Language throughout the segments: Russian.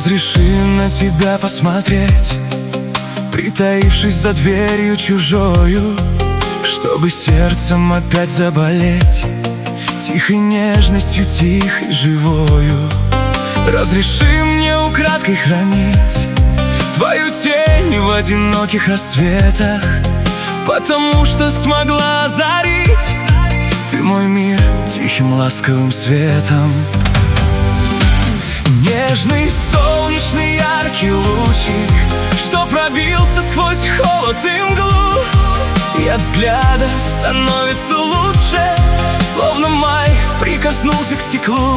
Разреши на тебя посмотреть, притаившись за дверью чужою, чтобы сердцем опять заболеть тихой нежностью, тихой, живою. Разреши мне украдкой хранить твою тень в одиноких рассветах, потому что смогла озарить ты мой мир тихим ласковым светом. Нежный, солнечный, яркий лучик, что пробился сквозь холод и мглу, и от взгляда становится лучше, словно май прикоснулся к стеклу.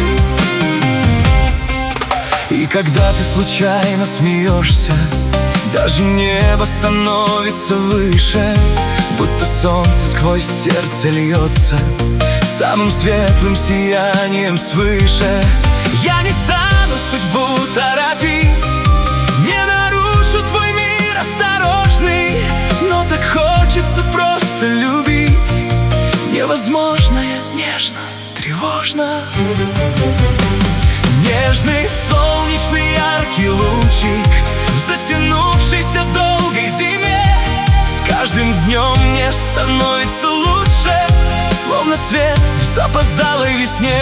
И когда ты случайно смеешься, даже небо становится выше, будто солнце сквозь сердце льется самым светлым сиянием свыше. Я не стану судьбу торопить, не нарушу твой мир осторожный, но так хочется просто любить невозможное, нежно, тревожно. Нежный, солнечный, яркий лучик в затянувшейся долгой зиме, с каждым днем мне становится лучше, словно свет в запоздалой весне.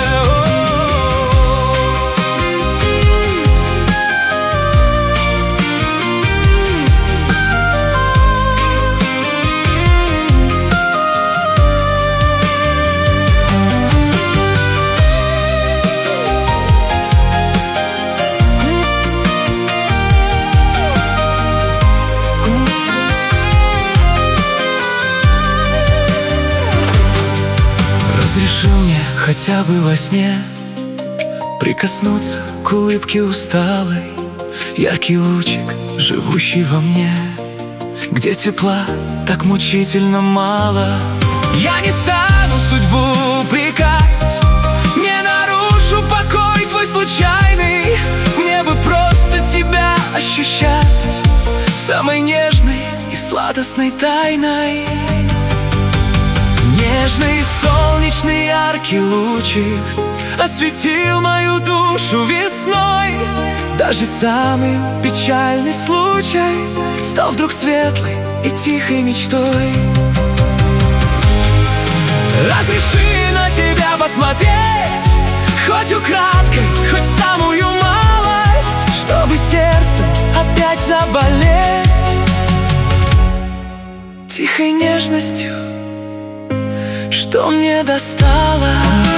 Разреши мне хотя бы во сне прикоснуться к улыбке упалой, яркий лучик, живущий во мне, где тепла так мучительно мало. Я не стану судьбу упрекать, не нарушу покой твой случайный, мне бы просто тебя ощущать самой нежной и сладостной тайной. Нежный, солнечный, яркий лучик осветил мою душу весной. Даже самый печальный случай стал вдруг светлой и тихой мечтой. Разреши на тебя посмотреть, хоть украдкой, хоть самую малость, чтобы сердце опять заболеть тихой нежностью, что мне досталось.